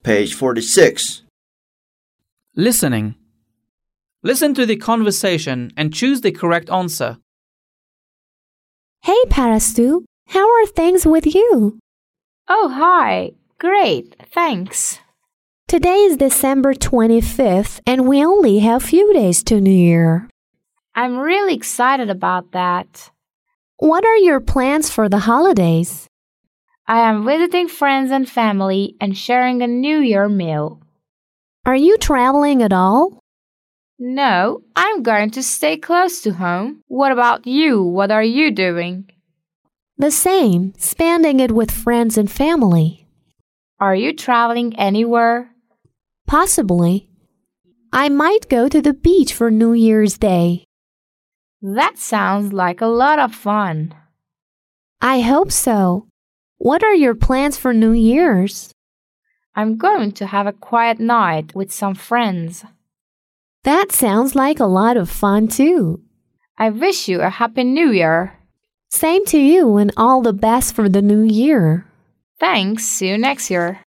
Page 46. Listening. Listen to the conversation and choose the correct answer. Hey, Parastu, how are things with you? Oh, hi. Great, thanks. Today is December 25th, and we only have few days to New Year. I'm really excited about that. What are your plans for the holidays? I am visiting friends and family and sharing a New Year meal. Are you traveling at all? No, I'm going to stay close to home. What about you? What are you doing? The same, spending it with friends and family. Are you traveling anywhere? Possibly. I might go to the beach for New Year's Day. That sounds like a lot of fun. I hope so. What are your plans for New Year's? I'm going to have a quiet night with some friends. That sounds like a lot of fun too. I wish you a Happy New Year. Same to you and all the best for the new year. Thanks. See you next year.